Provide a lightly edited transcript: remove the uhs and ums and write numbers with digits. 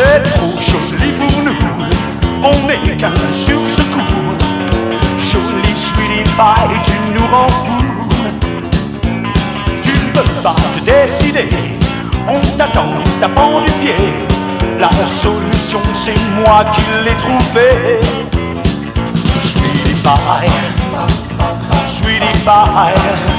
C'est trop joli pour nous, on n'est qu'un sur ce coup. Jolie sweetie pie, tu nous rends fou. Tu ne peux pas te décider, on t'attend, tapant du pied. La solution c'est moi qui l'ai trouvée. Sweetie pie, sweetie pie.